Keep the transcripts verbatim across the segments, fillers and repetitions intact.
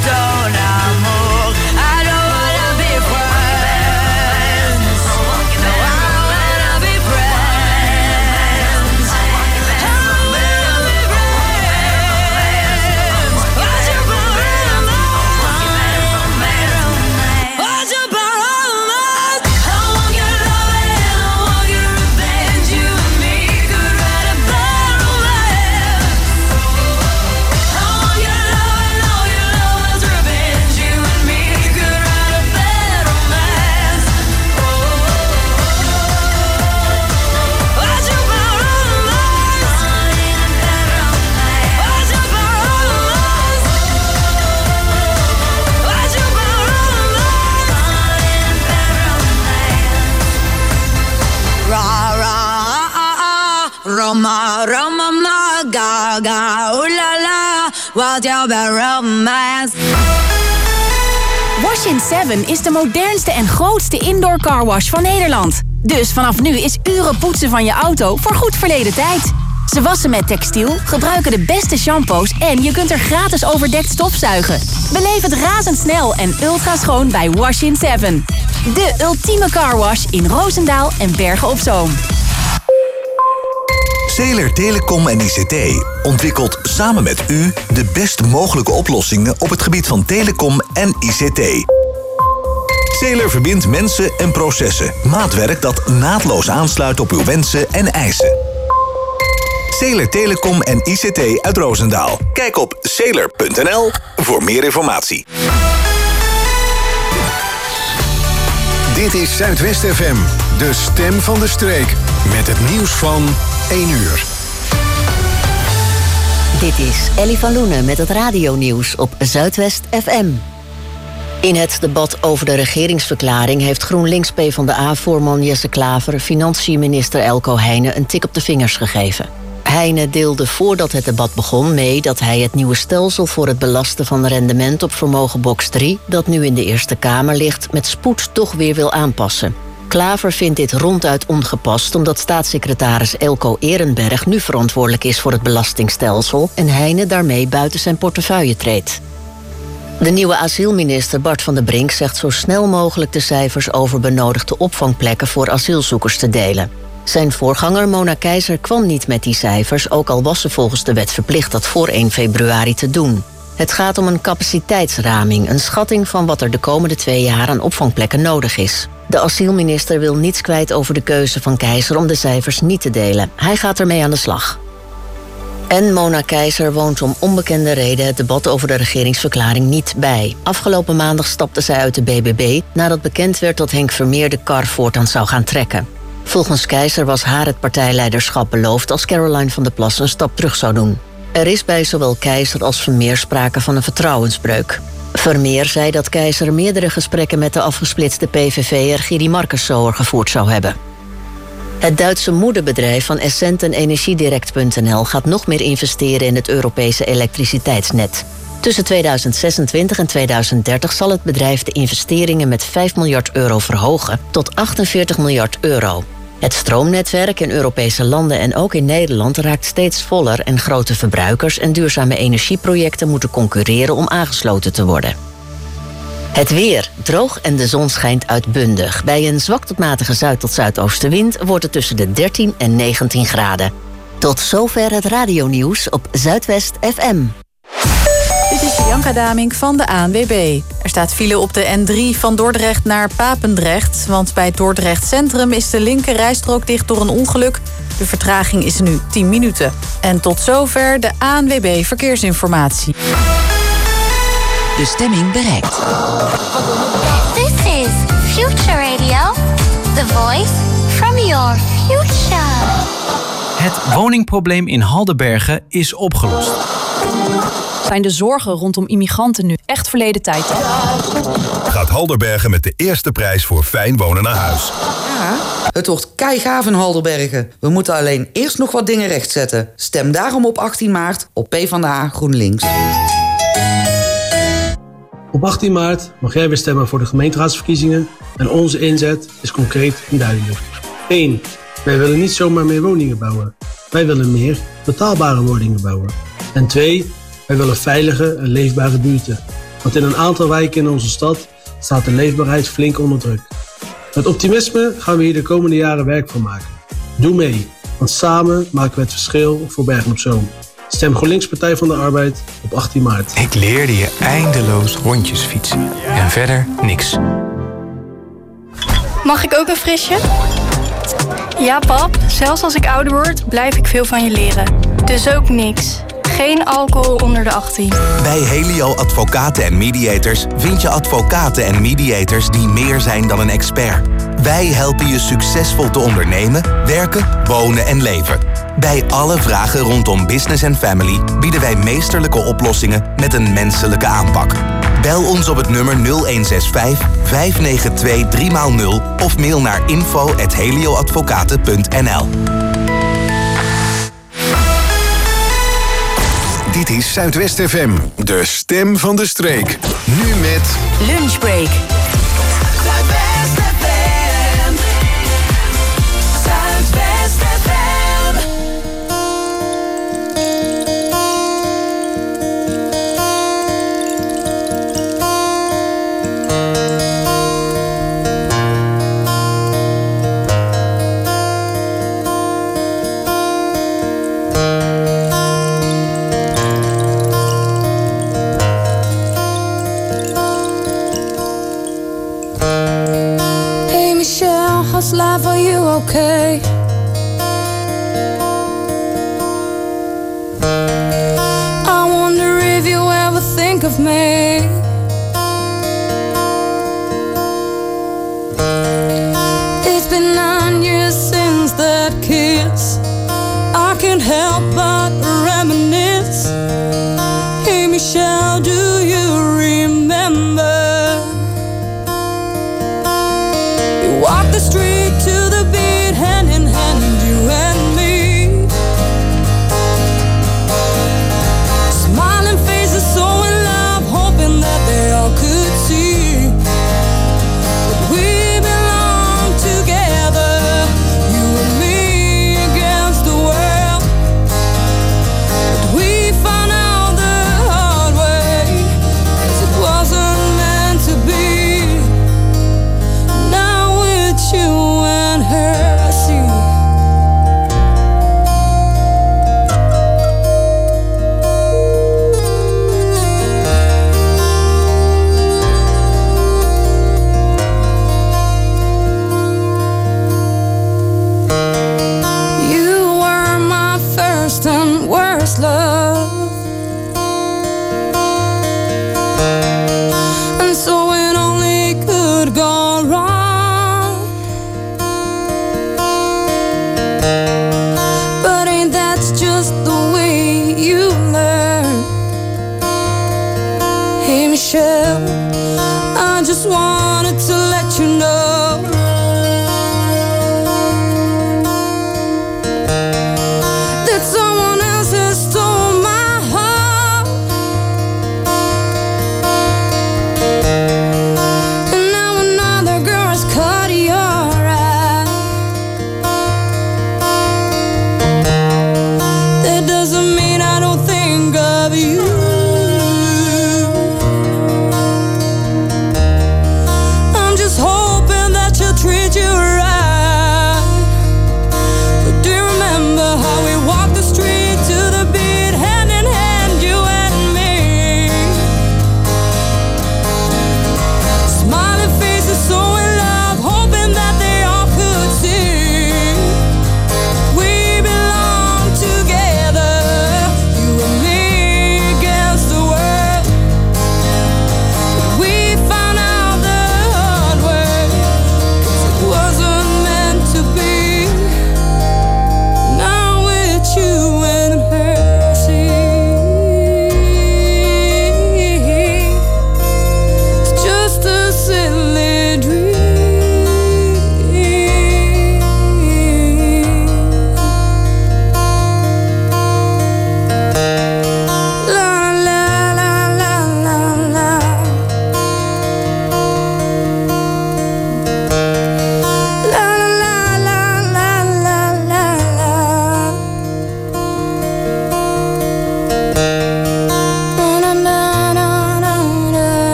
ton amour. I don't wanna be friends. No, I don't wanna be friends. I don't wanna be friends. Why'd you borrow romance? Why'd you borrow romance? I want your love and I want your revenge. You and me could write a bad romance. I want your love and all your love's revenge. You and me could write a bad romance. Why'd you borrow romance? Why'd you borrow romance? Why'd you borrow romance? Ra ra ah ah Roma Roma ma ga ga ooh la la. Why'd you borrow romance? Wash in seven is de modernste en grootste indoor carwash van Nederland. Dus vanaf nu is uren poetsen van je auto voor goed verleden tijd. Ze wassen met textiel, gebruiken de beste shampoos en je kunt er gratis overdekt stofzuigen. Beleef het razendsnel en ultra schoon bij Wash in seven. De ultieme carwash in Roosendaal en Bergen op Zoom. Zeeler Telecom en I C T ontwikkelt samen met u de best mogelijke oplossingen op het gebied van telecom en I C T. Zeeler verbindt mensen en processen. Maatwerk dat naadloos aansluit op uw wensen en eisen. Zeeler Telecom en I C T uit Roosendaal. Kijk op zeeler punt n l voor meer informatie. Dit is Zuidwest F M, de stem van de streek. Met het nieuws van één uur. Dit is Ellie van Loenen met het radionieuws op Zuidwest F M. In het debat over de regeringsverklaring heeft GroenLinks PvdA-voorman Jesse Klaver financiën-minister Elko Heijnen een tik op de vingers gegeven. Heijnen deelde voordat het debat begon mee dat hij het nieuwe stelsel voor het belasten van rendement op vermogenbox drie, dat nu in de Eerste Kamer ligt, met spoed toch weer wil aanpassen. Klaver vindt dit ronduit ongepast omdat staatssecretaris Elko Ehrenberg nu verantwoordelijk is voor het belastingstelsel en Heijnen daarmee buiten zijn portefeuille treedt. De nieuwe asielminister Bart van der Brink zegt zo snel mogelijk de cijfers over benodigde opvangplekken voor asielzoekers te delen. Zijn voorganger Mona Keizer kwam niet met die cijfers, ook al was ze volgens de wet verplicht dat voor één februari te doen. Het gaat om een capaciteitsraming, een schatting van wat er de komende twee jaar aan opvangplekken nodig is. De asielminister wil niets kwijt over de keuze van Keizer om de cijfers niet te delen. Hij gaat ermee aan de slag. En Mona Keizer woont om onbekende reden het debat over de regeringsverklaring niet bij. Afgelopen maandag stapte zij uit de B B B nadat bekend werd dat Henk Vermeer de kar voortaan zou gaan trekken. Volgens Keizer was haar het partijleiderschap beloofd als Caroline van der Plas een stap terug zou doen. Er is bij zowel Keizer als Vermeer sprake van een vertrouwensbreuk. Vermeer zei dat Keizer meerdere gesprekken met de afgesplitste P V V'er Giri Markensauer gevoerd zou hebben. Het Duitse moederbedrijf van Essent en Energiedirect punt n l gaat nog meer investeren in het Europese elektriciteitsnet. Tussen tweeduizend zesentwintig en tweeduizend dertig zal het bedrijf de investeringen met vijf miljard euro verhogen tot achtenveertig miljard euro. Het stroomnetwerk in Europese landen en ook in Nederland raakt steeds voller en grote verbruikers en duurzame energieprojecten moeten concurreren om aangesloten te worden. Het weer. Droog en de zon schijnt uitbundig. Bij een zwak tot matige zuid- tot zuidoostenwind wordt het tussen de dertien en negentien graden. Tot zover het radionieuws op Zuidwest F M. Dit is Bianca Damink van de A N W B. Er staat file op de N drie van Dordrecht naar Papendrecht. Want bij Dordrecht Centrum is de linker rijstrook dicht door een ongeluk. De vertraging is nu tien minuten. En tot zover de A N W B Verkeersinformatie. De stemming bereikt. This is Future Radio. The voice from your future. Het woningprobleem in Haldenbergen is opgelost. Zijn de zorgen rondom immigranten nu echt verleden tijd? Gaat Haldenbergen met de eerste prijs voor fijn wonen naar huis. Ja, het wordt keigaaf in Haldenbergen. We moeten alleen eerst nog wat dingen rechtzetten. Stem daarom op achttien maart op PvdA GroenLinks. Op achttien maart mag jij weer stemmen voor de gemeenteraadsverkiezingen en onze inzet is concreet en duidelijk. één. Wij willen niet zomaar meer woningen bouwen. Wij willen meer betaalbare woningen bouwen. En twee. Wij willen veilige en leefbare buurten. want in een aantal wijken in onze stad staat de leefbaarheid flink onder druk. Met optimisme gaan we hier de komende jaren werk van maken. Doe mee, want samen maken we het verschil voor Bergen op Zoom. Stem GroenLinks Partij van de Arbeid op achttien maart. Ik leerde je eindeloos rondjes fietsen. En verder niks. Mag ik ook een frisje? Ja, pap. Zelfs als ik ouder word, blijf ik veel van je leren. Dus ook niks. Geen alcohol onder de achttien. Bij Helio Advocaten en Mediators vind je advocaten en mediators die meer zijn dan een expert. Wij helpen je succesvol te ondernemen, werken, wonen en leven. Bij alle vragen rondom business en family bieden wij meesterlijke oplossingen met een menselijke aanpak. Bel ons op het nummer nul een zes vijf, vijf negen twee, drie nul of mail naar info at helioadvocaten punt n l. Dit is Zuidwest F M, de stem van de streek. Nu met Lunchbreak. Zuidwest F M. Zuidwest F M. How's life, are you okay? I wonder if you ever think of me. It's been nine years since that kiss. I can't help but reminisce. Hey Michelle, do you remember? Walk the street to the beat, hand in hand, you and me. Smiling faces, so in love, hoping that they all could see. But we belong together, you and me against the world.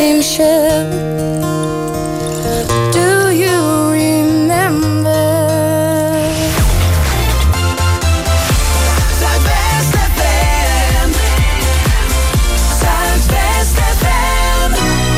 redemption. Do you remember? Zuidwest F M. Zuidwest F M.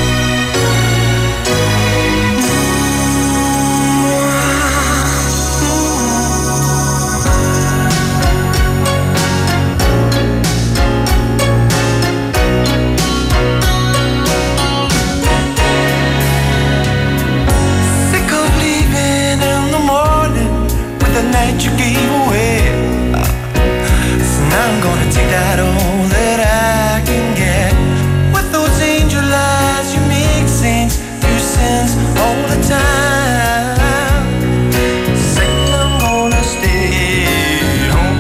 Sick of leaving in the morning with the night you gave away. So now I'm gonna take that all that I can get. With those angel eyes you make saints do sins all the time. Say I'm gonna stay home.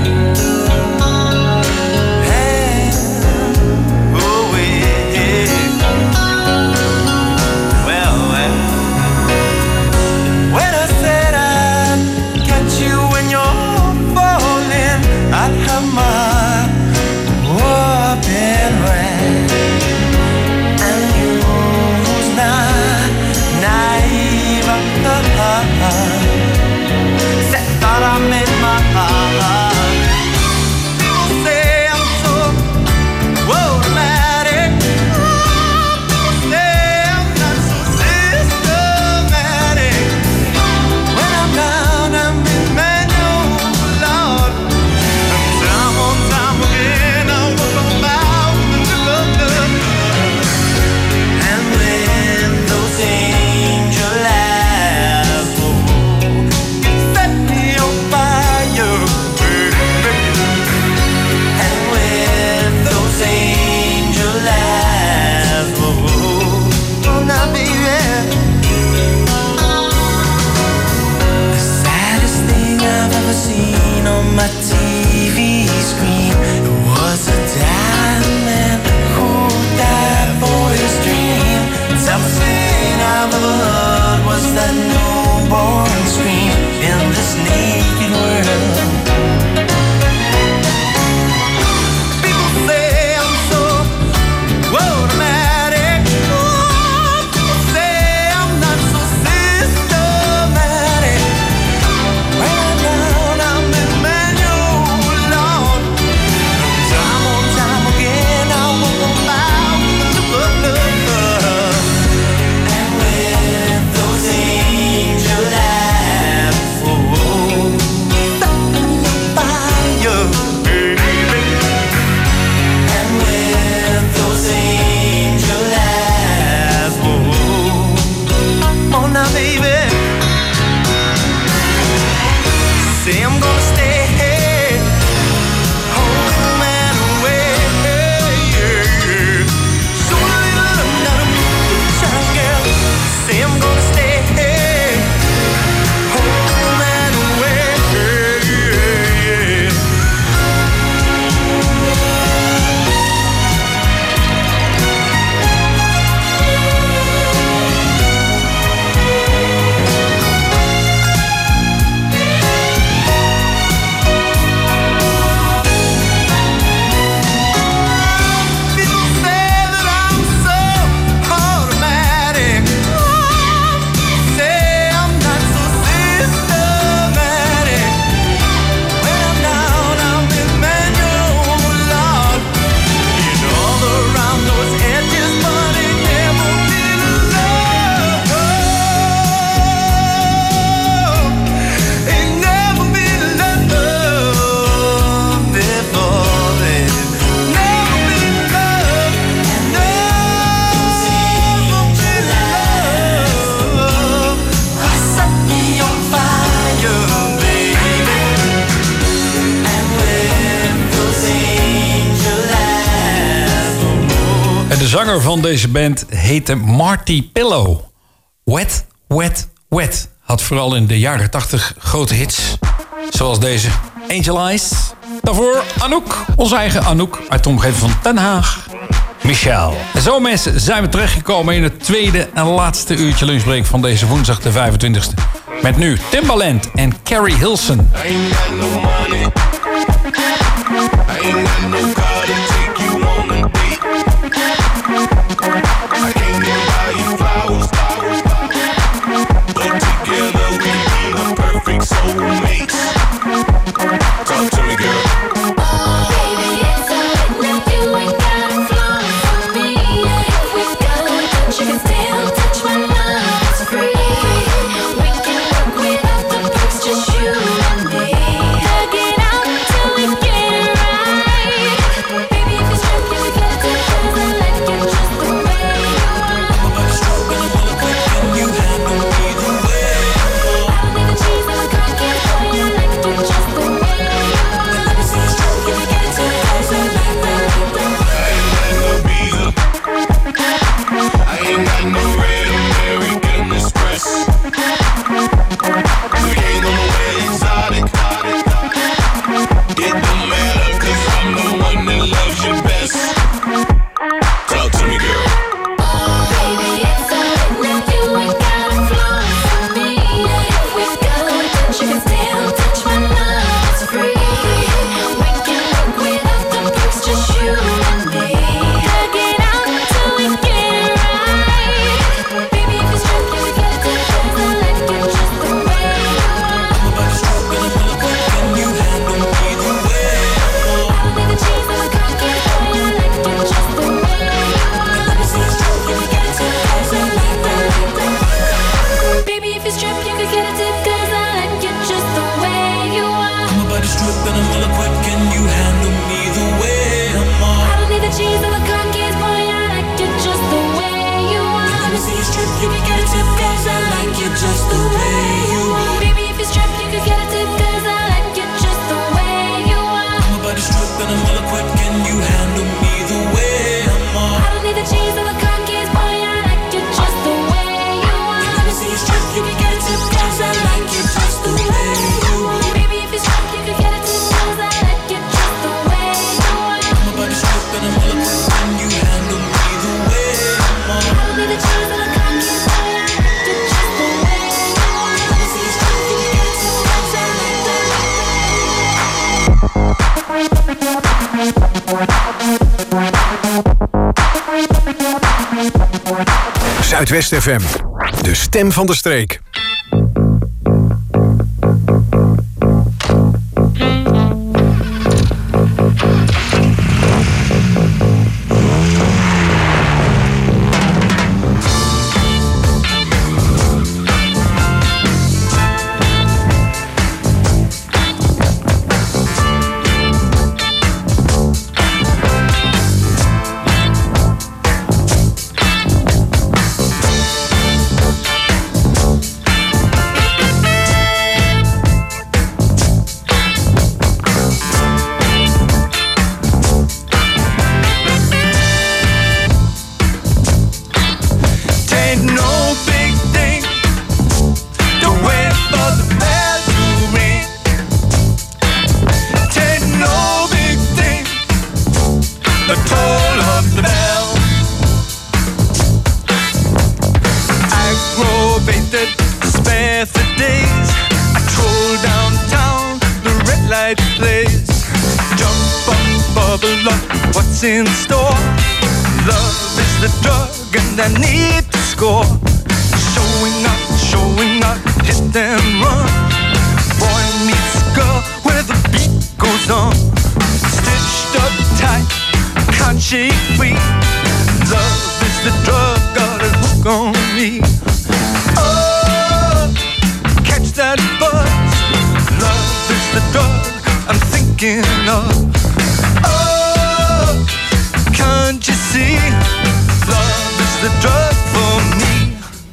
Hey, oh yeah. Well, well. When I said I'd catch you when you're falling, I'd have my open right. And you who's not naive, said thought I made my heart. People say I'm so automatic. People say I'm not so systematic. When I'm down, I'm in manual, Lord. And time on time again, I walk on by with the love. And when those angel eyes set me on fire, baby. And when those angel eyes, oh, now baby. The saddest thing I've ever seen on my T V screen, it was a dying man who died for his dream. The toughest thing I've ever heard was that newborn scream in this naked world. People say I'm so automatic. People say I'm not so systematic. When I'm down, I'm in manual, Lord. Time on time again, I walk on by with the love. And when those angel eyes, oh, set me on fire, baby. And when those angel eyes, oh, oh now baby. Say I'm gonna stay home and away. So I'm not a child girl. Say I'm gonna stay home and away. People say that I'm so automatic. Say I'm not so systematic. When I'm down, I'm in manual, Lord. And all around those edges, but it never been love. Ain't never been love before then. Never been love. Never been love. Set me on fire, baby. And when those angel eyes, En de zanger van deze band heette Marty Pillow. Wet, Wet, Wet had vooral in de jaren tachtig grote hits. Zoals deze Angel Eyes. Daarvoor Anouk, onze eigen Anouk uit de omgeving van Den Haag. Michel. En zo mensen zijn we terechtgekomen in het tweede en laatste uurtje lunchbreak van deze woensdag de vijfentwintigste. Met nu Timbaland en Carrie Hilson. I ain't got no money. I ain't got no car to take you on a date. I can't get Zuidwest F M, de stem van de streek. In store, love is the drug, and I need to score. Showing up, showing up, hit and run. Boy meets girl where the beat goes on. Stitched up tight, can't shake free. Love is the drug, got a hook on me. Oh, catch that buzz. Love is the drug I'm thinking of. Can't you see? Love is the drug for me.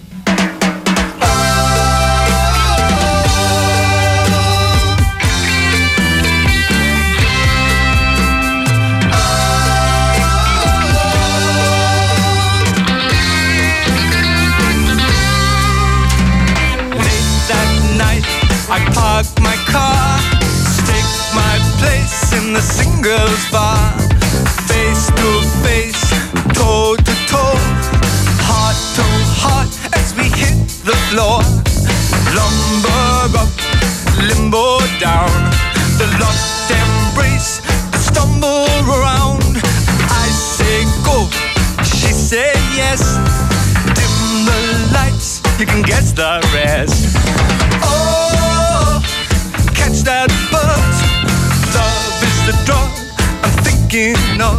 Late that night, I park my car, stake my place in the singles bar. Face to face, toe to toe, heart to heart as we hit the floor. Lumber up, limbo down, the locked embrace, the stumble around. I say go, she say yes. Dim the lights, you can guess the rest. Oh, catch that buzz. Love is the drug I'm thinking of.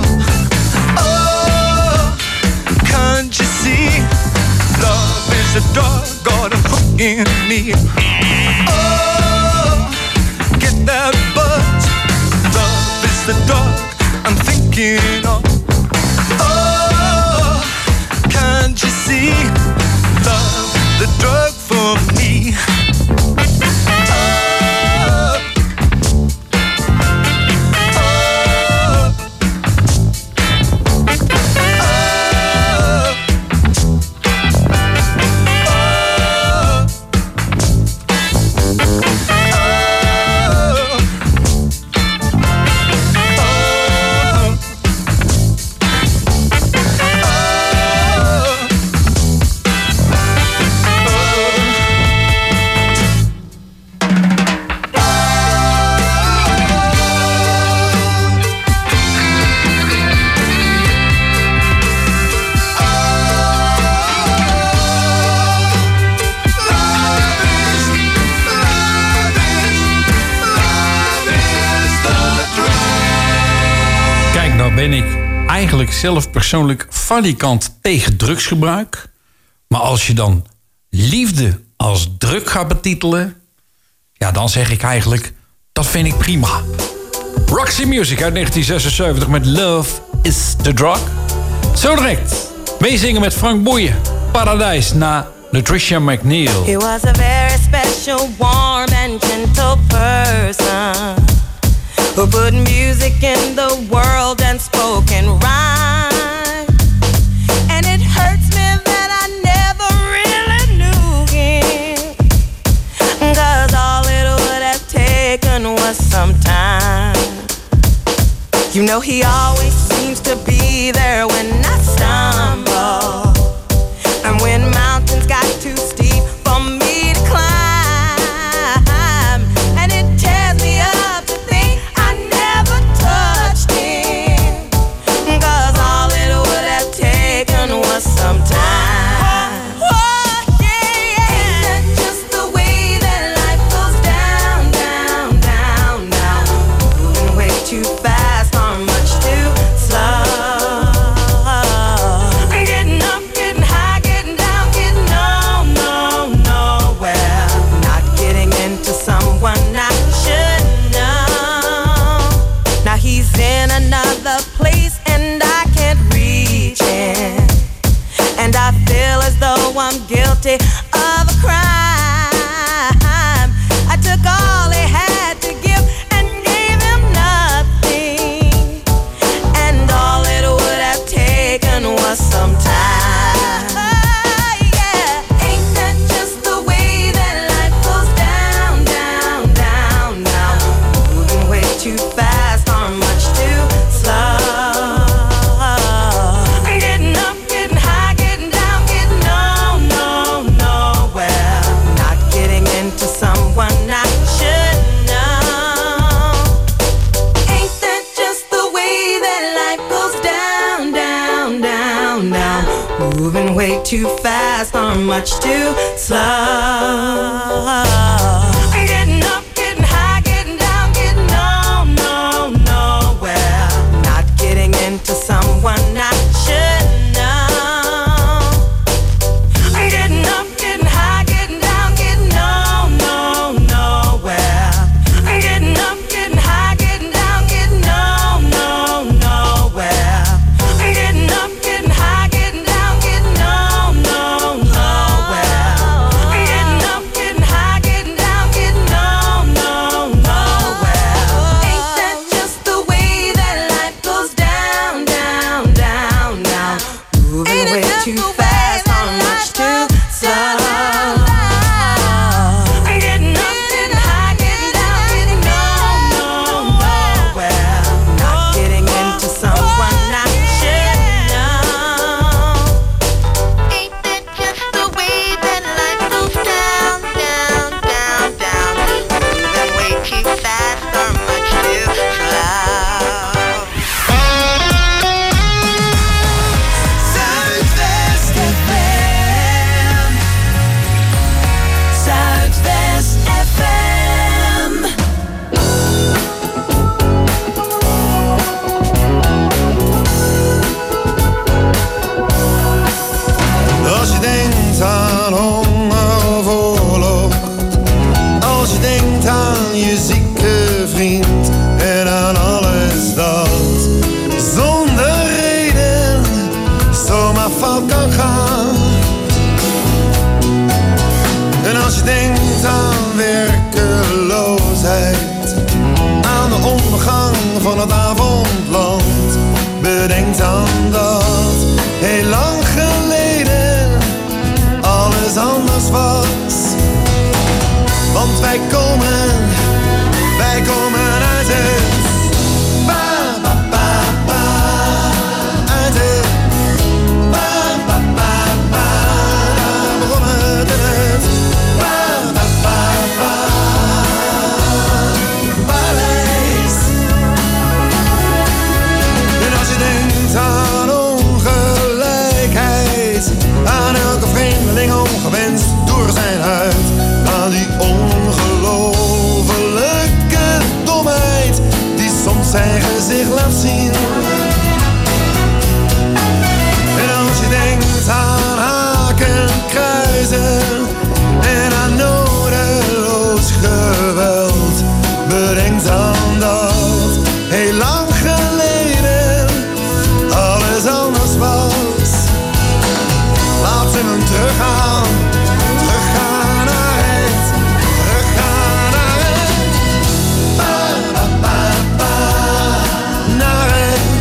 Oh, can't you see? Love is a drug, got a hook in me. Oh, get that buzz. Love is the drug I'm thinking of. Oh, can't you see? Love, the drug for me. Ben ik eigenlijk zelf persoonlijk valikant tegen drugsgebruik. Maar als je dan liefde als drug gaat betitelen, ja, dan zeg ik eigenlijk, dat vind ik prima. Roxy Music uit negentien zesenzeventig met Love is the Drug. Zo direct meezingen met Frank Boeien, Paradijs, na Latricia McNeil. He was a very special, warm and gentle person who put music in the world and spoke in rhyme. And it hurts me that I never really knew him, 'cause all it would have taken was some time. You know he always seems to be there when I stumble, and when mountains got too steep for me to climb. And it tears me up to think I never touched him, us sometime. Oh, yeah. Ain't that just the way that life goes down, down, down, down? Moving way too fast or much too slow. Getting up, getting high, getting down, getting no, no, nowhere. Not getting into someone I should know. Now he's in another place and I can't reach him. And I feel as though I'm guilty of a crime. I took all he had to give and gave him nothing. And all it would have taken was some time. Yeah. Ain't that just the way that life goes down, down, down, down? Moving way too fast or much too slow. Getting up, getting high, getting down, getting no, no, nowhere. Not getting into someone I should know. Ain't that just the way that life goes down, down, down, down? Moving way too fast or much too slow. Getting up, getting high, getting down, getting no, no, nowhere. Not getting into someone I should know. Getting up, getting high, getting down, getting no, no, nowhere. Getting up, getting high, getting down, getting no, no, nowhere. Getting up, getting high, getting down, getting no, no, nowhere. Getting up, getting high, getting down, getting no, no, nowhere. Ain't that just the way that life goes down, down, down, down? Moving way too fast or much too slow. Getting up, getting high, getting down, getting no, no, nowhere. Not getting into someone I should know. Ain't that just the way that life goes down, down, down, down? Moving way too fast or much too slow. Zuidwest F M. Zuidwest F M. Als je denkt aan honger of oorlog, als je denkt aan je zieke vriend en aan alles dat zonder reden zomaar fout kan gaan. En als je denkt aan werkeloosheid, aan de ondergang van het avondland, bedenk dan dat heel lang geleden alles anders was. Want wij komen, wij komen uit het ba ba ba ba, uit het ba ba ba ba, daar begon het in het ba ba ba ba, paleis. En als je denkt aan ongelijkheid, aan elke vreemdeling ongewenst door zijn huid, aan die ongelofelijke domheid die soms zijn gezicht laat zien. En als je denkt aan haken, kruisen en aan nodeloos geweld, bedenk dan dat heel lang geleden alles anders was. Laten we hem teruggaan, teruggaan naar het, teruggaan naar het ba ba ba ba, naar het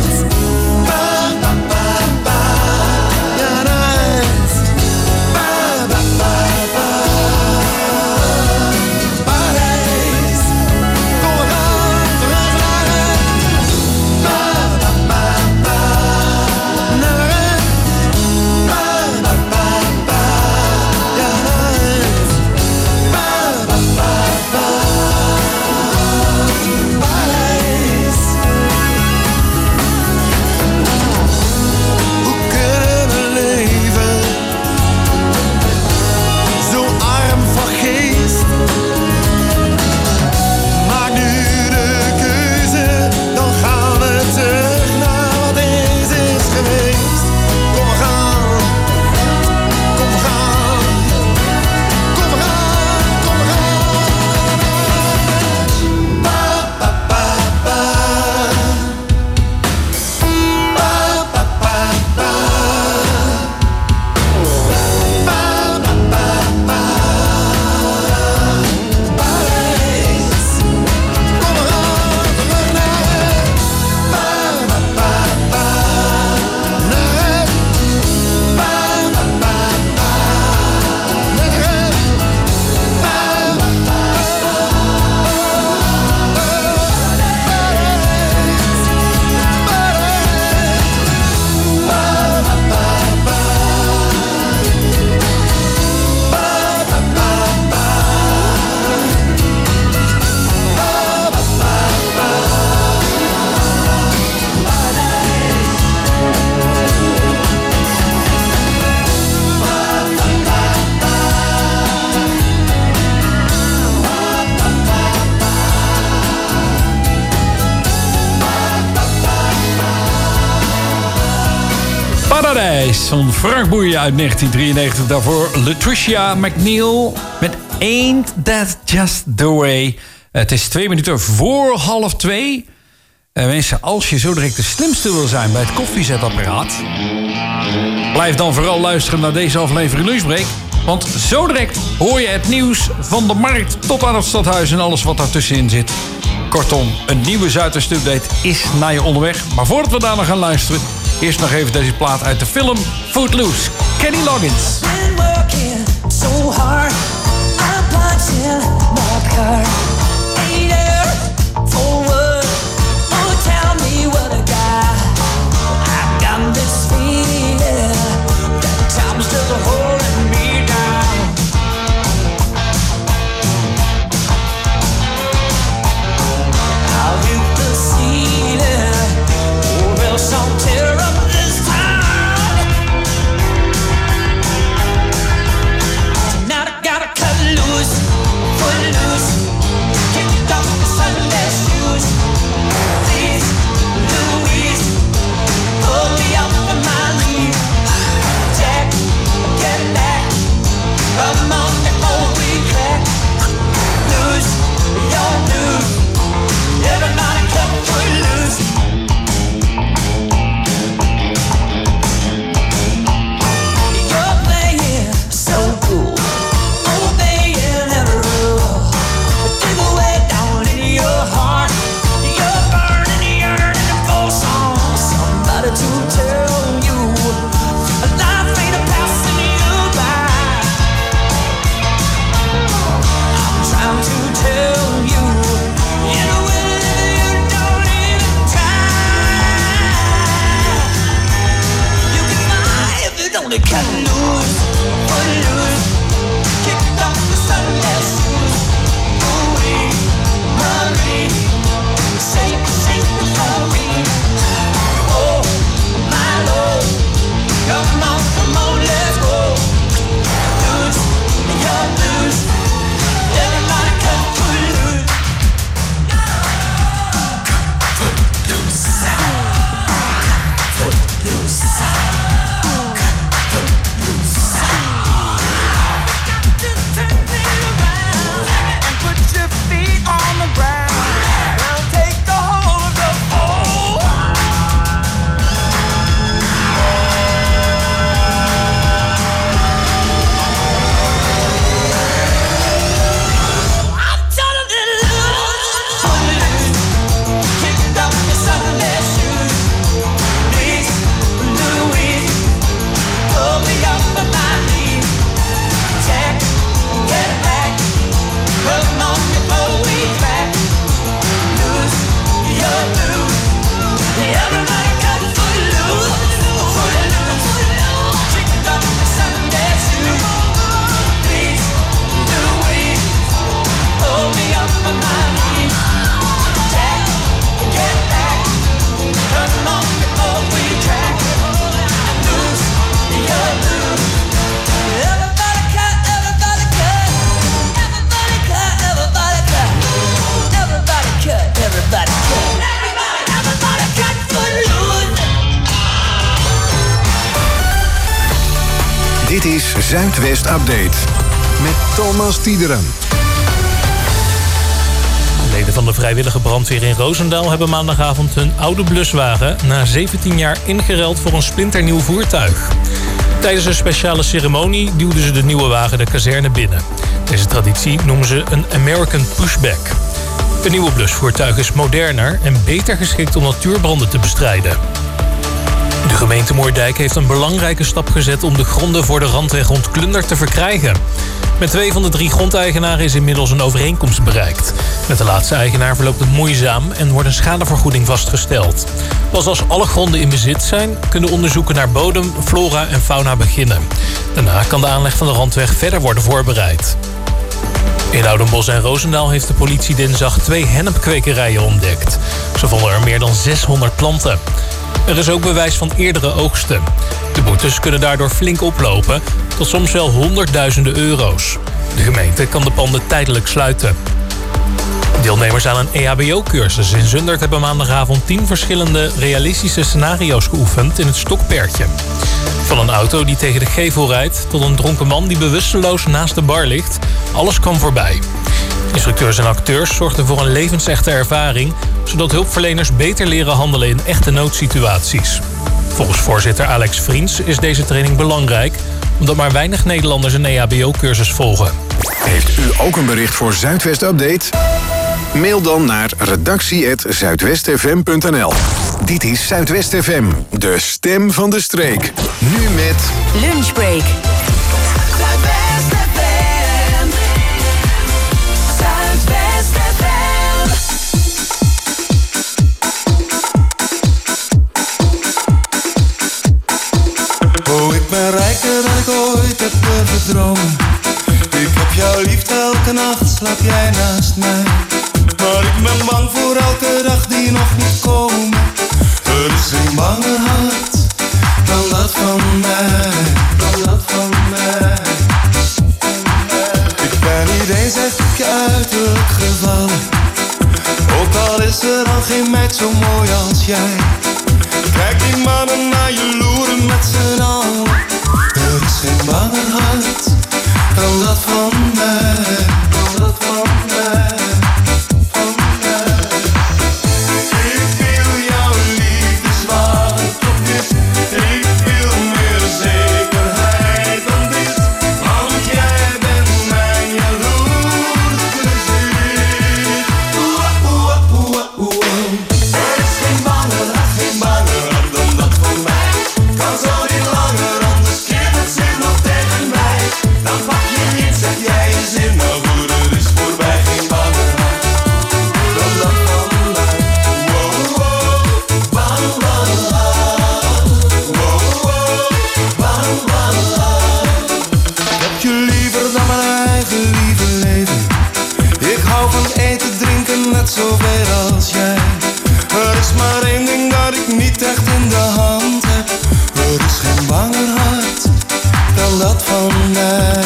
lijst van Frank Boeien uit negentien drieënnegentig. Daarvoor Latricia McNeil met Ain't That Just The Way. Het is twee minuten voor half twee. En mensen, als je zo direct de slimste wil zijn bij het koffiezetapparaat, blijf dan vooral luisteren naar deze aflevering Lunchbreak. Want zo direct hoor je het nieuws van de markt tot aan het stadhuis en alles wat daartussenin zit. Kortom, een nieuwe Zuidwest-update is naar je onderweg. Maar voordat we daar nog gaan luisteren, eerst nog even deze plaat uit de film Footloose. Kenny Loggins. Been working so hard, I'm punching my card. Ain't there for what? Oh, tell me what I got. I got this feeling that time's still holding me down. I'll hit the ceiling, or else I'll tear up this town. Tonight I gotta cut loose, put loose, kick off the Sunday shoes. Please, Louise, pull me up on my knees. Jack, get back, come on before we crack. Lose your news, everybody cut foot loose. You're playing so cool, obeying every rule. But dig away down in your heart, you're burning, yearning for some somebody to tell you life ain't a passing you by. I'm trying to tell you, in a way you don't even try. You can fly if you don't cut loose, put loose, kick off the Sunday shoes. Marie, Marie, shake, shake the Marie. Oh, my Lord, come on, come on, let's go. Loose, you're loose, everybody cut foot loose. Footloose, footloose, and put your feet on the ground. Now take the whole of the floor. I'm telling you, loose, footloose, kick off the Sunday shoes. Please, Louise, pull me up on my knees. Jack, get back, come on before we crack. Loose, you're loose, everybody cut foot loose. Foot loose, kick off the Sunday shoes. Please, Louise, pull me up on my knees. Jack, get back, come on before we crack. Loose, you're loose, everybody cut, everybody cut, everybody cut, everybody cut, everybody cut, everybody cut, everybody, everybody cut foot loose. Dit is Zuidwest Update met Thomas Tiederen. Leden van de vrijwillige brandweer in Roosendaal hebben maandagavond hun oude bluswagen na zeventien jaar ingeruild voor een splinternieuw voertuig. Tijdens een speciale ceremonie duwden ze de nieuwe wagen de kazerne binnen. Deze traditie noemen ze een American Pushback. Het nieuwe blusvoertuig is moderner en beter geschikt om natuurbranden te bestrijden. De gemeente Moerdijk heeft een belangrijke stap gezet om de gronden voor de randweg rond Klundert te verkrijgen. Met twee van de drie grondeigenaren is inmiddels een overeenkomst bereikt. Met de laatste eigenaar verloopt het moeizaam en wordt een schadevergoeding vastgesteld. Pas als alle gronden in bezit zijn, kunnen onderzoeken naar bodem, flora en fauna beginnen. Daarna kan de aanleg van de randweg verder worden voorbereid. In Oudenbosch en Roosendaal heeft de politie dinsdag twee hennepkwekerijen ontdekt. Ze vonden er meer dan zeshonderd planten. Er is ook bewijs van eerdere oogsten. De boetes kunnen daardoor flink oplopen, tot soms wel honderdduizenden euro's. De gemeente kan de panden tijdelijk sluiten. Deelnemers aan een E H B O-cursus in Zundert hebben maandagavond tien verschillende realistische scenario's geoefend in het Stokpertje. Van een auto die tegen de gevel rijdt tot een dronken man die bewusteloos naast de bar ligt. Alles kwam voorbij. Instructeurs en acteurs zorgden voor een levensechte ervaring, zodat hulpverleners beter leren handelen in echte noodsituaties. Volgens voorzitter Alex Vriends is deze training belangrijk, omdat maar weinig Nederlanders een E H B O-cursus volgen. Heeft u ook een bericht voor Zuidwest Update? Mail dan naar redactie apenstaartje zuidwestfm punt n l. Dit is Zuidwest F M, de stem van de streek. Nu met Lunchbreak. Zuidwest F M. Zuidwest F M. Oh, ik ben rijker dan ik ooit heb durven dromen. Ik heb jou lief, elke nacht slaap jij naast mij. Maar ik ben bang voor elke dag die nog niet komt. Er is geen banger hart dan dat van mij, dan dat van mij. Ik ben niet eens echt op je uiterlijk gevallen. Ook al is er dan geen meid zo mooi als jij. Kijk die mannen naar je loeren met z'n allen. Er is geen banger hart dan dat van mij, dan dat van mij. Zoveel als jij. Er is maar één ding dat ik niet echt in de hand heb. Er is geen banger hart dan dat van mij.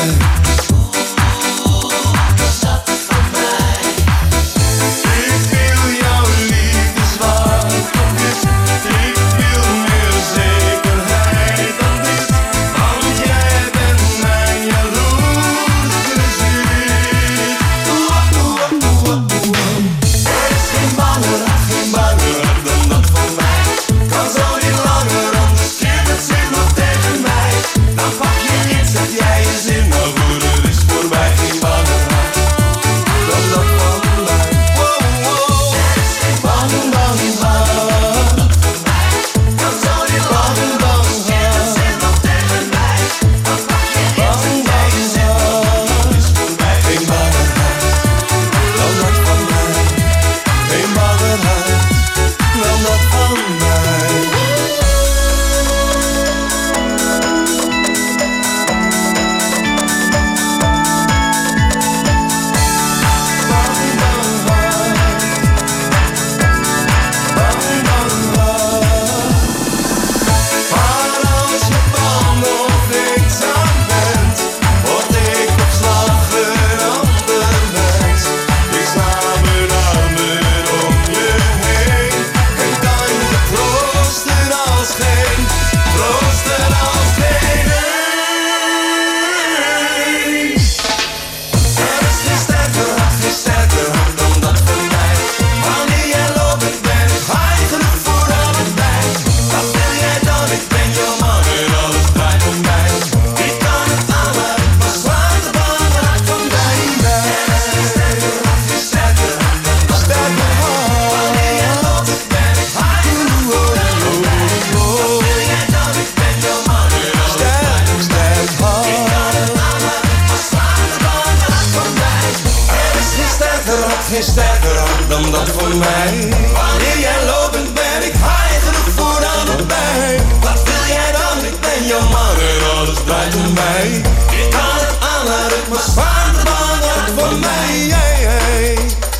geen sterker dan dat voor mij. Wanneer jij lopend ben ik high genoeg voor allebei. Wat wil jij dan? Ik ben jouw man en alles draait om mij. Ik kan het aan, laat het maar zwaar te bang uit voor mij. Hey, hey.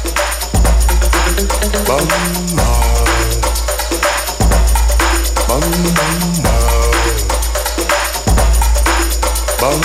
Bam, bam, bam, bam,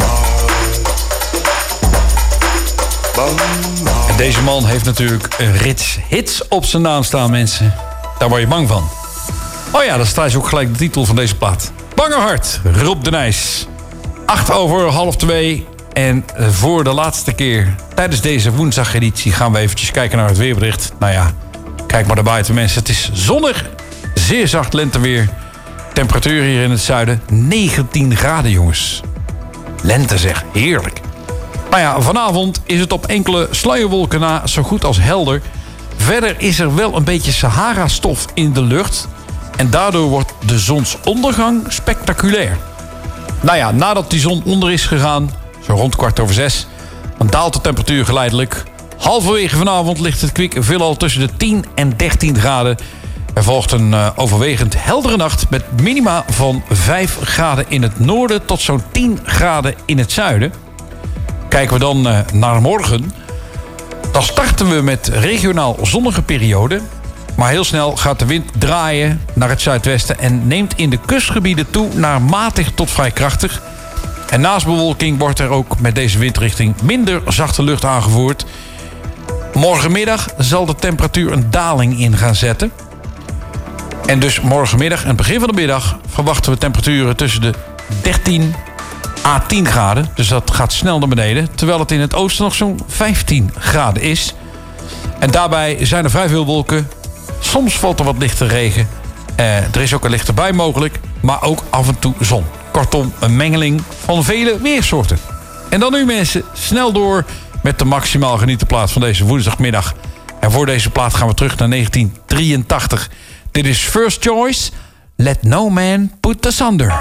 bam. En deze man heeft natuurlijk een rits hits op zijn naam staan, mensen. Daar word je bang van. Oh ja, dat is trouwens ook gelijk de titel van deze plaat. Bang! Slangenhart, Rob de Nijs. Acht over half twee. En voor de laatste keer tijdens deze woensdageditie gaan we eventjes kijken naar het weerbericht. Nou ja, kijk maar naar buiten mensen. Het is zonnig, zeer zacht lenteweer. Temperatuur hier in het zuiden negentien graden, jongens. Lente zeg, heerlijk. Nou ja, vanavond is het op enkele sluierwolken na zo goed als helder. Verder is er wel een beetje Sahara-stof in de lucht. En daardoor wordt de zonsondergang spectaculair. Nou ja, nadat die zon onder is gegaan, zo rond kwart over zes, dan daalt de temperatuur geleidelijk. Halverwege vanavond ligt het kwik veelal tussen de tien en dertien graden. Er volgt een uh, overwegend heldere nacht met minima van vijf graden in het noorden tot zo'n tien graden in het zuiden. Kijken we dan uh, naar morgen, dan starten we met regionaal zonnige perioden. Maar heel snel gaat de wind draaien naar het zuidwesten en neemt in de kustgebieden toe naar matig tot vrij krachtig. En naast bewolking wordt er ook met deze windrichting minder zachte lucht aangevoerd. Morgenmiddag zal de temperatuur een daling in gaan zetten. En dus morgenmiddag en het begin van de middag verwachten we temperaturen tussen de dertien à tien graden. Dus dat gaat snel naar beneden. Terwijl het in het oosten nog zo'n vijftien graden is. En daarbij zijn er vrij veel wolken. Soms valt er wat lichte regen. Eh, er is ook een lichte bui mogelijk. Maar ook af en toe zon. Kortom, een mengeling van vele weersoorten. En dan nu mensen, snel door met de maximaal genieten plaat van deze woensdagmiddag. En voor deze plaat gaan we terug naar negentien drieëntachtig. Dit is First Choice. Let no man put us under.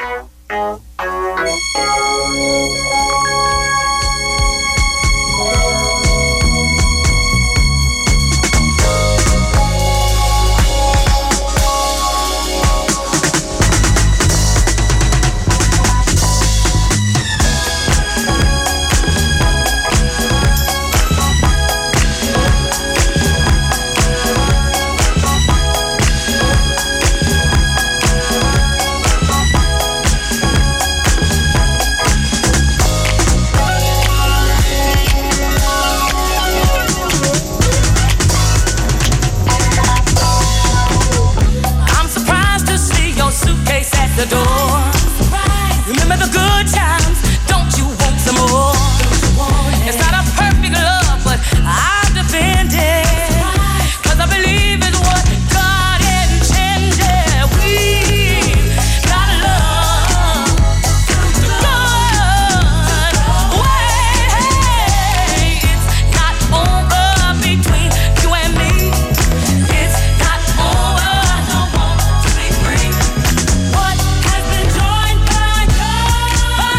The door. Remember the good times, don't you want some more? It's not a perfect love, but I'll defend it. Cause I believe it's what God intended. We got love the good way. It's not over between you and me. It's not over. I don't want to be free. What has been joined by God? By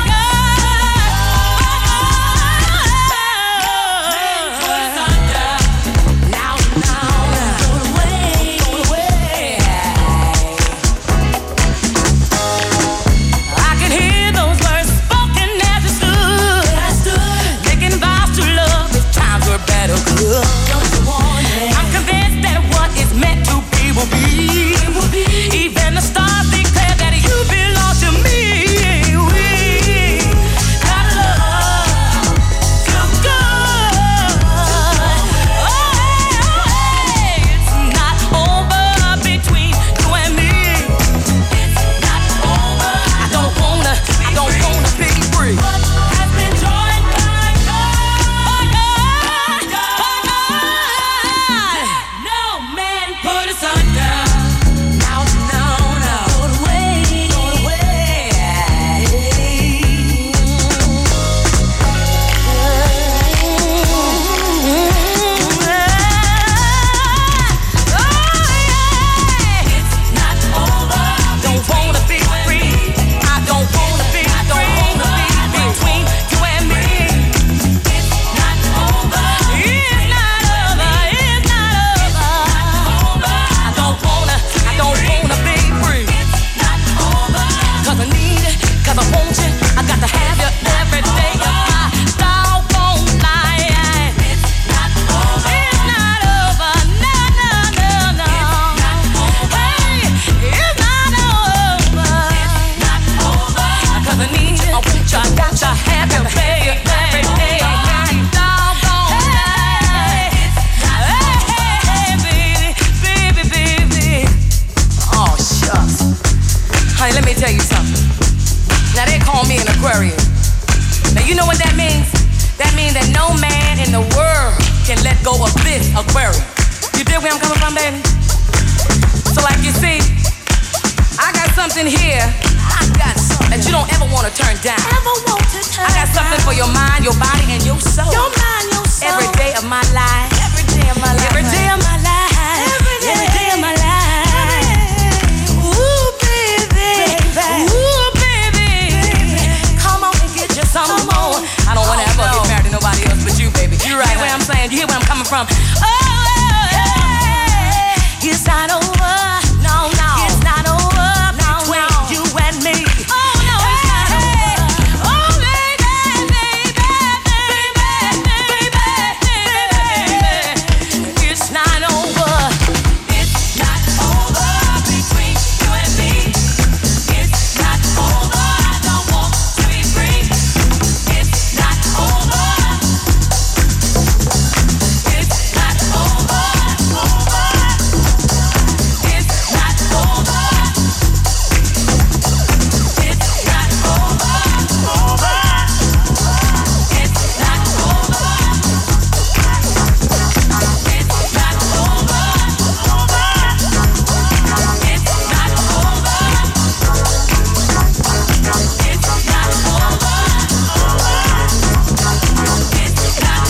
God. Now, now, go away, go away. I can hear those words spoken as you stood, making vows to love if times were better. Good. I'm convinced that what is meant to be will be. Even the stars declare that you belong to me. We got love too good. Oh, it's not over between you and me. It's not over. I don't wanna, I don't wanna be free. What has been joined by God? By God, by God. No man put us under. Now, now, now. Go away, go away. It's not over. I don't wanna be free. I don't wanna be free between you and me. It's not over. It's not over. It's not over. I don't wanna. I don't wanna be free. It's not over. Cause I need it. Cause I want you. I got to have you every day of my doggone life. It's not over. It's not over. No, no, no, no. Hey, it's not over. It's not over. Cause I need you. I want you. I got to have you every every day of my doggone life. Hey, hey, baby, baby, baby. Oh, shucks. Honey, let me tell you something. that no man in the world can let go of this aquarium. You dig where I'm coming from, baby? So like you see, I got something here I got something that you don't ever want to turn down. Ever want to turn I got something down. For your mind, your body, and your soul. Your mind, your soul. Every day of my life. Every day of my life. Every day of my life. Every day, Every day of my life. Ooh, baby. baby. Ooh, baby. baby. Come on and get you some Come more. On. I don't want to oh, ever no. get married to nobody else but you, baby. You're right. You hear what I'm saying? You hear where I'm coming from? Oh, yeah. It's not over. No, no. It's not over. No, between no. you and me. Oh, no, it's not over. Oh, baby, baby, baby, baby, baby. It's not over. It's not over between you and me. It's not over. I don't want to be free. It's not over. It's not over. Over. It's not over. It's not over. Over. It's not over. It's not over. Over. It's not over. It's not over. It's not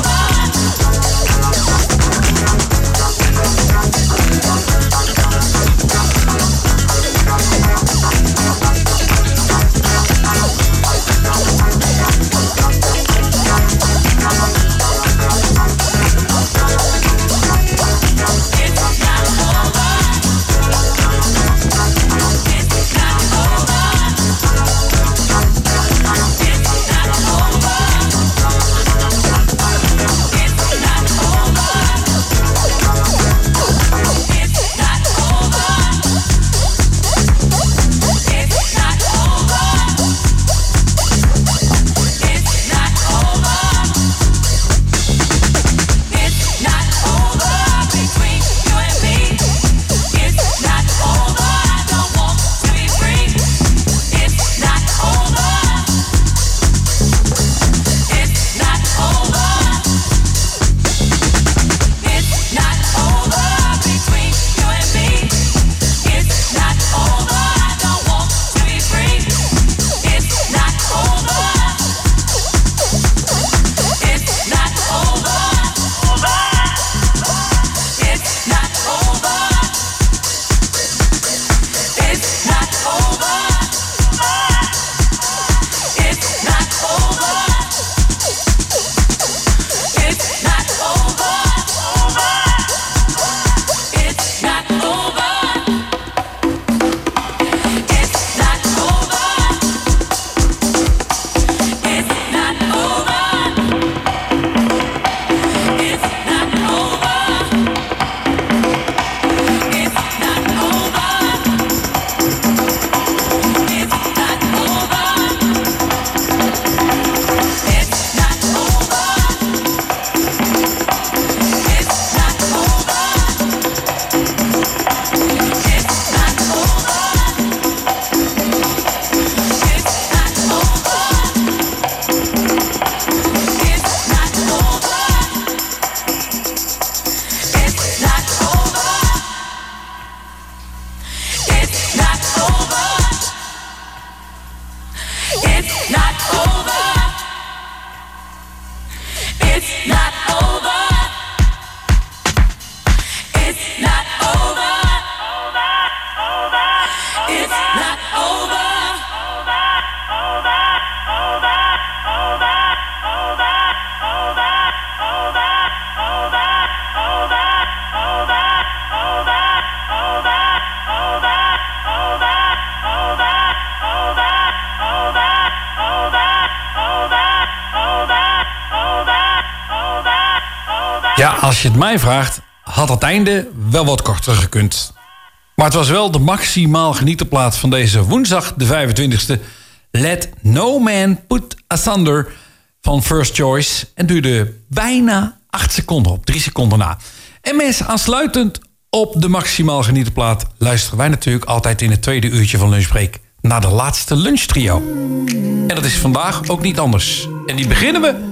Ja, als je het mij vraagt, had het einde wel wat korter gekund. Maar het was wel de maximaal genietenplaat van deze woensdag, de vijfentwintigste. Let No Man Put Asunder van First Choice. En duurde bijna acht seconden op, drie seconden na. En mensen, aansluitend op de maximaal genietenplaat luisteren wij natuurlijk altijd in het tweede uurtje van Lunchbreak naar de laatste lunchtrio. En dat is vandaag ook niet anders. En die beginnen we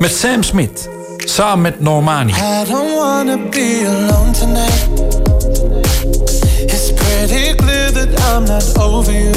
met Sam Smith. Samen met Normani. I don't wanna be alone tonight. It's pretty clear that I'm not over you.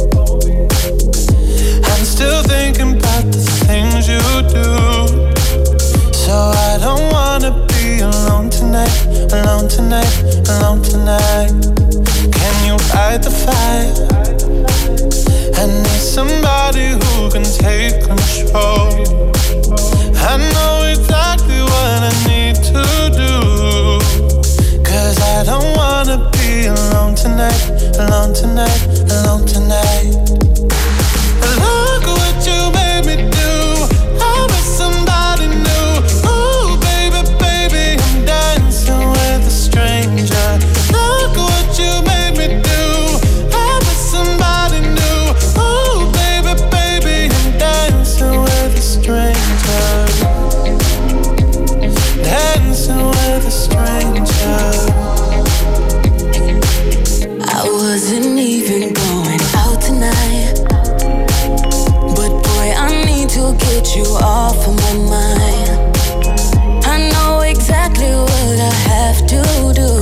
I'm still thinking about the things you do. So I don't wanna be alone tonight, alone tonight, alone tonight. Can you fight the fire? I need somebody who can take control. I know exactly what I need to do. Cause I don't wanna be alone tonight, alone tonight, alone tonight. Look what you made me do. I miss somebody new. Ooh, baby, baby, I'm dancing with a stranger. Look what you made me do. I miss somebody new. Ooh, baby, baby, I'm dancing with a stranger. Dancing with a stranger. I wasn't even going out tonight, but boy, I need to get you off of my mind. I know exactly what I have to do.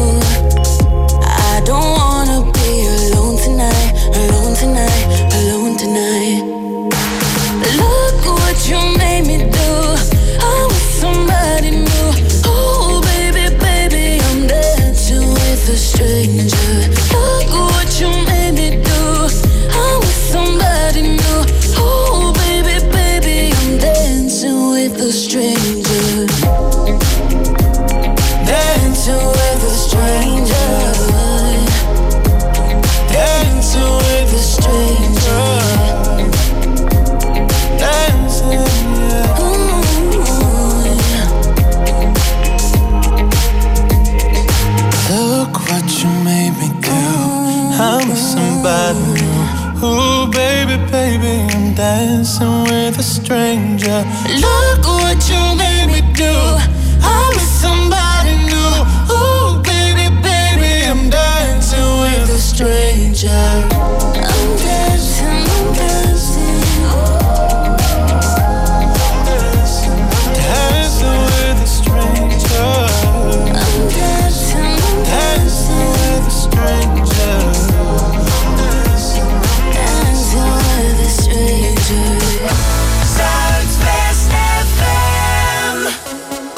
I don't wanna be alone tonight, alone tonight, alone tonight. Look what you made me do. I'm with somebody new. Oh baby, baby, I'm dancing with a stranger. Look what you made me do. I'm with somebody new. Oh baby, baby, I'm dancing with a stranger. Dancing with a stranger. Dancing with a stranger. Dancing, yeah. Ooh, yeah. Look what you made me do. I'm with somebody new. Ooh, baby, baby, I'm dancing with a stranger. Look what you made me do. I'm with somebody new. Ooh, baby, baby, I'm dancing with a stranger. I'm dancing, I'm dancing. Dancing with a stranger. I'm dancing, I'm Dancing with a stranger. dancing with a stranger. Zuidwest F M.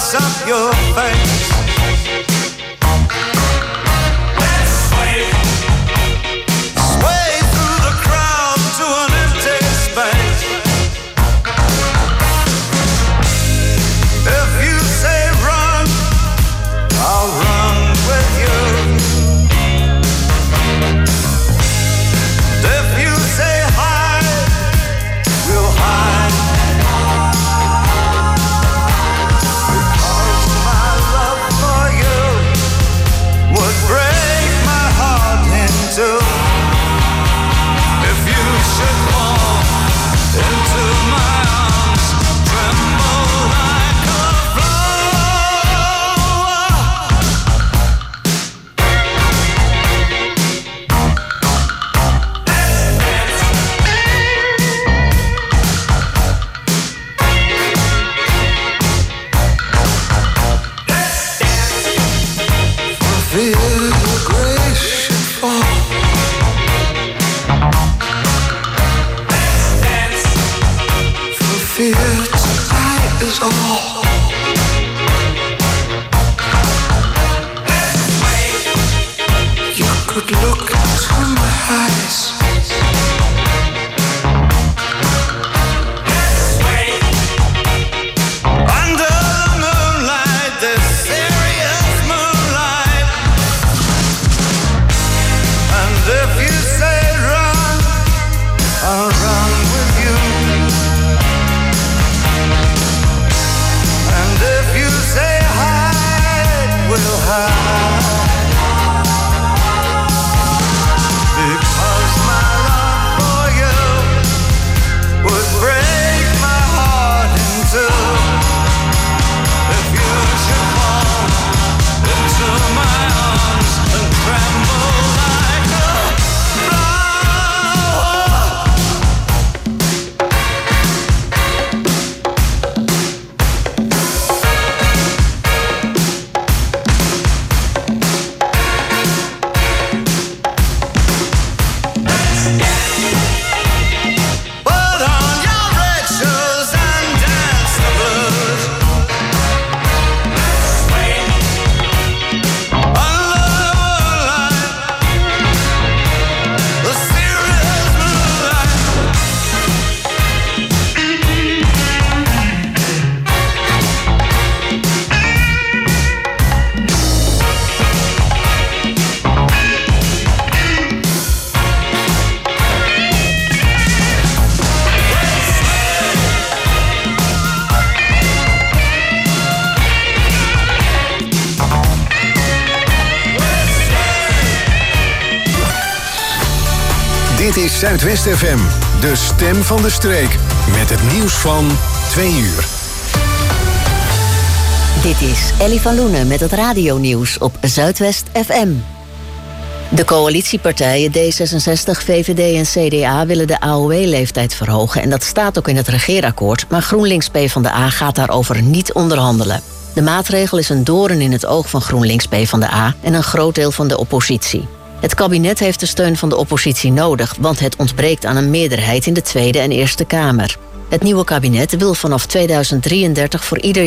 lights up your face. Sway through the crowd to an empty space. If you say run, I'll run with you. If you say hide, we'll hide. Because my love for you would break my heart in two. If you should fall into my arms, tremble like a fear your grace should fall. For fear tonight is all. You could look into my eyes. Under the moonlight, this serious moonlight. And if you say run, I'll run with you. And if you say hide, we'll hide. Because my love for you would break my heart in two. If you should fall into my arms and tremble like a put on your red shoes and dance the blues. Under the moonlight, the serious moonlight. Dit is Zuidwest F M, de stem van de streek. Met het nieuws van twee uur. Dit is Ellie van Loenen met het radionieuws op Zuidwest F M. De coalitiepartijen D zesenzestig, V V D en C D A willen de A O W-leeftijd verhogen. En dat staat ook in het regeerakkoord. Maar GroenLinks PvdA gaat daarover niet onderhandelen. De maatregel is een doorn in het oog van GroenLinks PvdA en een groot deel van de oppositie. Het kabinet heeft de steun van de oppositie nodig, want het ontbreekt aan een meerderheid in de Tweede en Eerste Kamer. Het nieuwe kabinet wil vanaf tweeduizend drieëndertig voor ieder